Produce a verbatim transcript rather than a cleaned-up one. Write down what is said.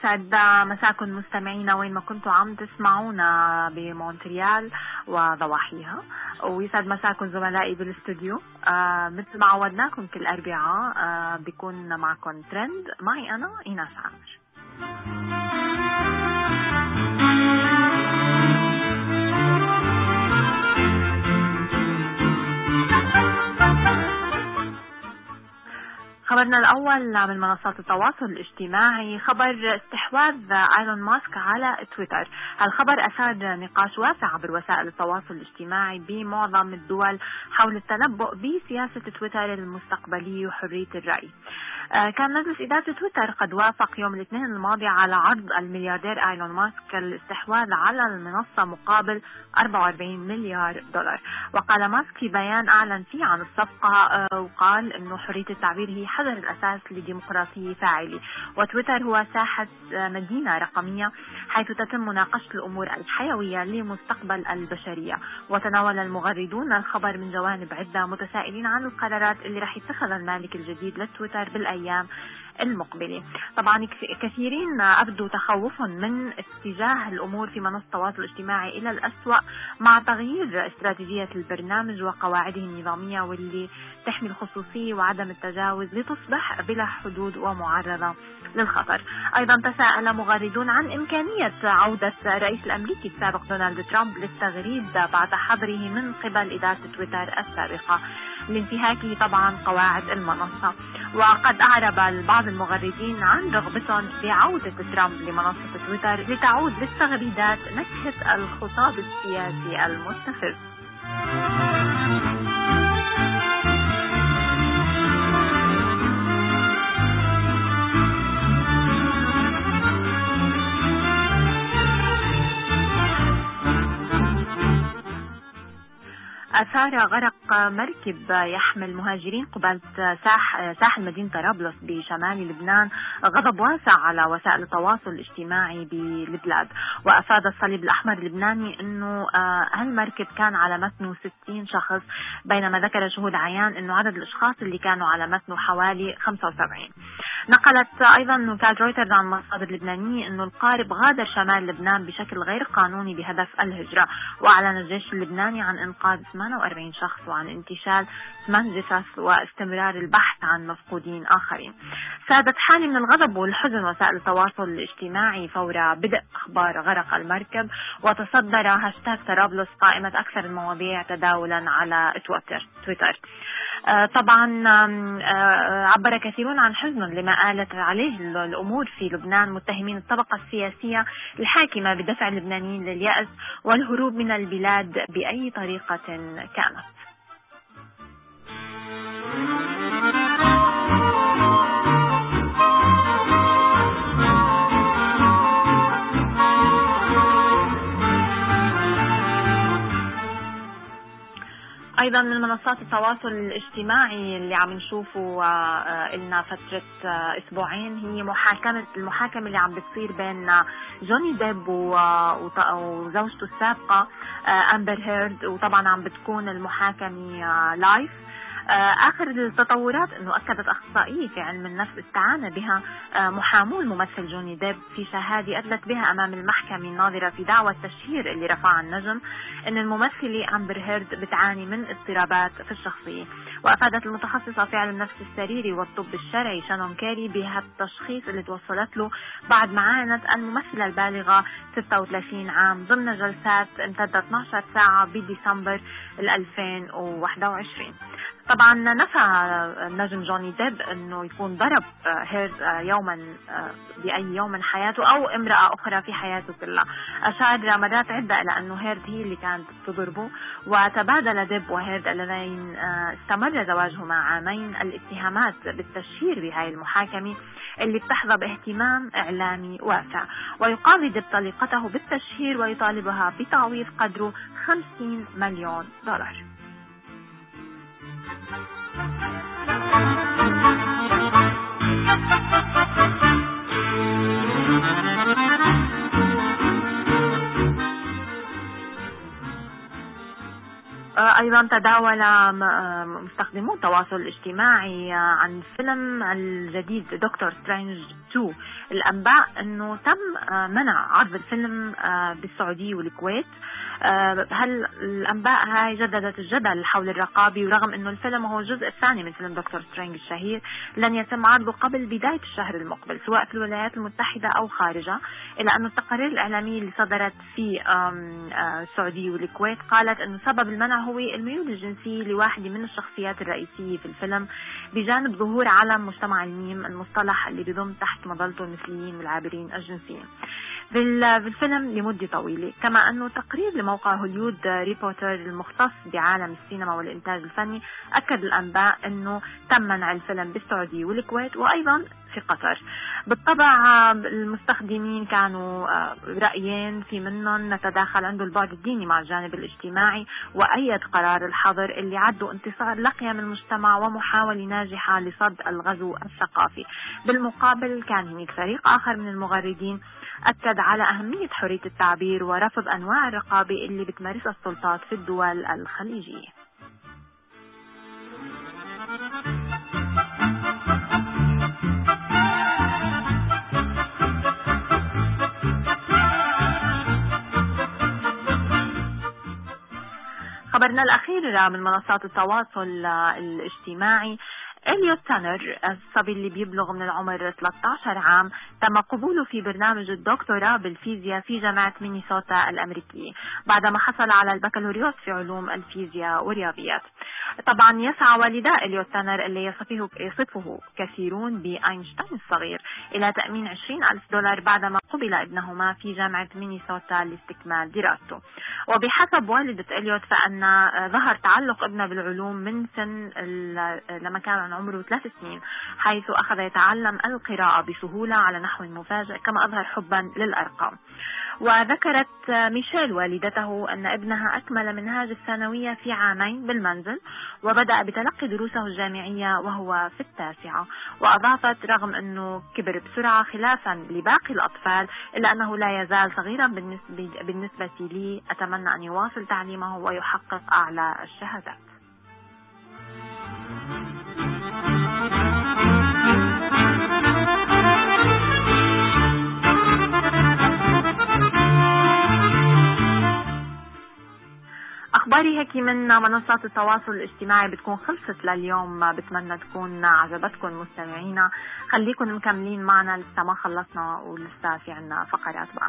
يسعد مساكم مستمعينا وين ما كنتوا عم تسمعونا بمونتريال وضواحيها، ويسعد مساكم زملائي بالاستوديو. آه مثل ما عودناكم كل أربعاء آه بيكون معكم ترند معي أنا إيناس عامر. خبرنا الأول من منصات التواصل الاجتماعي خبر استحواذ ايلون ماسك على تويتر. الخبر أثار نقاش واسع عبر وسائل التواصل الاجتماعي بمعظم الدول حول التنبؤ بسياسة تويتر المستقبلية وحرية الرأي. كان مجلس إدارة تويتر قد وافق يوم الاثنين الماضي على عرض الملياردير ايلون ماسك الاستحواذ على المنصة مقابل أربعة وأربعين مليار دولار. وقال ماسك في بيان أعلن فيه عن الصفقة وقال إنه حرية التعبير هي حجر الأساس لديمقراطية فاعلة، وتويتر هو ساحة مدينة رقمية حيث تتم مناقشة الأمور الحيوية لمستقبل البشرية. وتناول المغردون الخبر من جوانب عدة متسائلين عن القرارات اللي رح يتخذها المالك الجديد لتويتر بالأيام المقبلة. طبعا كثيرين أبدوا تخوفهم من اتجاه الأمور في منصة التواصل الاجتماعي إلى الأسوأ مع تغيير استراتيجية البرنامج وقواعده النظامية واللي تحمي الخصوصية وعدم التجاوز لتصبح بلا حدود ومعرضة للخطر. أيضا تساءل مغردون عن إمكانية عودة الرئيس الأمريكي السابق دونالد ترامب للتغريد بعد حظره من قبل إدارة تويتر السابقة لانتهاكه طبعا قواعد المنصة. وقد أعرب بعض المغردين عن رغبتهم بعودة ترامب لمنصة تويتر لتعود للتغريدات نكهة الخطاب السياسي المستفز. أثار غرق مركب يحمل مهاجرين قبالة ساح ساحل مدينة طرابلس بشمال لبنان غضب واسع على وسائل التواصل الاجتماعي بالبلاد. وأفاد الصليب الأحمر اللبناني أنه هالمركب كان على متنه ستين شخص، بينما ذكر شهود عيان أنه عدد الأشخاص اللي كانوا على متنه حوالي خمسة وسبعين. نقلت أيضا وكالة رويترز عن مصادر لبنانية أنه القارب غادر شمال لبنان بشكل غير قانوني بهدف الهجرة. وأعلن الجيش اللبناني عن إنقاذ ثمانية وأربعين شخص وعن انتشال ثمان جثث واستمرار البحث عن مفقودين آخرين. سادت حالة من الغضب والحزن وسائل التواصل الاجتماعي فور بدء أخبار غرق المركب، وتصدر هاشتاج طرابلس قائمة أكثر المواضيع تداولا على تويتر. طبعا عبر كثيرون عن حزنهم لما آلت عليه الأمور في لبنان، متهمين الطبقة السياسية الحاكمة بدفع اللبنانيين لليأس والهروب من البلاد بأي طريقة كانت. أيضا من منصات التواصل الاجتماعي اللي عم نشوفه إلنا فترة أسبوعين هي محاكمة المحاكمة اللي عم بتصير بين جوني ديب وزوجته السابقة أمبر هيرد، وطبعا عم بتكون المحاكمة لايف. آخر التطورات أنه أكدت أخصائية في علم النفس استعان بها محامو الممثل جوني ديب في شهادة أدلت بها أمام المحكمة الناظرة في دعوى التشهير اللي رفعها النجم أن الممثلة أمبر هيرد بتعاني من اضطرابات في الشخصية. وأفادت المتخصصة في علم النفس السريري والطب الشرعي شانون كيري بهالتشخيص اللي توصلت له بعد معاينة الممثلة البالغة ستة وثلاثين عام ضمن جلسات امتدت اثنتي عشرة ساعة بديسمبر ألفين وواحد وعشرين. طبعا نفى النجم جوني ديب انه يكون ضرب هيرد يوما باي يوم من حياته او امرأة اخرى في حياته كلها. اشار مرات عدة الى انه هيرد هي اللي كانت تضربه. وتبادل ديب وهيرد الذين استمر زواجهما عامين الاتهامات بالتشهير بهاي المحاكمة اللي بتحظى باهتمام اعلامي واسع. ويقاضي ديب طليقته بالتشهير ويطالبها بتعويض قدره خمسين مليون دولار. وأيضا تداول مستخدمو التواصل الاجتماعي عن فيلم الجديد دكتور سترينج تو الأنباء أنه تم منع عرض الفيلم بالسعودية والكويت. هل الأنباء هاي جددت الجدل حول الرقابة، ورغم أنه الفيلم هو الجزء الثاني من فيلم دكتور سترينج الشهير لن يتم عرضه قبل بداية الشهر المقبل سواء في الولايات المتحدة أو خارجها، إلا أن التقارير الإعلامية اللي صدرت في السعودية والكويت قالت أنه سبب المنع هو الميول الجنسية لواحدة من الشخصيات الرئيسية في الفيلم، بجانب ظهور علم مجتمع الميم، المصطلح اللي بيضم تحت مظلته المثليين والعابرين الجنسيين بالفيلم لمدة طويلة. كما أنه تقرير لموقع هوليود ريبورتر المختص بعالم السينما والإنتاج الفني أكد الأنباء أنه تم منع الفيلم بالسعودية والكويت وأيضا في قطر. بالطبع المستخدمين كانوا رأيين، في منهم نتداخل عنده البعد الديني مع الجانب الاجتماعي وأيد قرار الحظر اللي عده انتصار لقيم المجتمع ومحاولة ناجحة لصد الغزو الثقافي. بالمقابل كان هناك فريق آخر من المغردين أكد على أهمية حرية التعبير ورفض أنواع الرقابة اللي بتمارسها السلطات في الدول الخليجية. خبرنا الأخير من منصات التواصل الاجتماعي، إليوت تانر الصبي اللي بيبلغ من العمر ثلاثة عشر عام تم قبوله في برنامج الدكتوراه بالفيزياء في جامعة مينيسوتا الأمريكية بعدما حصل على البكالوريوس في علوم الفيزياء والرياضيات. طبعا يسعى والدا إليوت تانر اللي يصفه, يصفه كثيرون بأينشتاين الصغير إلى تأمين عشرين ألف دولار بعدما قبل ابنهما في جامعة مينيسوتا لاستكمال دراسته. وبحسب والدة إليوت فأن ظهر تعلق ابنه بالعلوم من سن لما كان عمره ثلاث سنين، حيث أخذ يتعلم القراءة بسهولة على نحو مفاجئ، كما أظهر حبا للأرقام. وذكرت ميشيل والدته أن ابنها أكمل منهاج الثانوية في عامين بالمنزل وبدأ بتلقي دروسه الجامعية وهو في التاسعة. وأضافت رغم أنه كبر بسرعة خلافا لباقي الأطفال إلا أنه لا يزال صغيرا بالنسبة, بالنسبة لي، أتمنى أن يواصل تعليمه ويحقق أعلى الشهادات. أخباري هيك من منصات التواصل الاجتماعي بتكون خلصت لليوم. بتمنى تكون عجبتكم مستمعينا. خليكم مكملين معنا، لسه ما خلصنا ولسه في عنا فقرات بقى.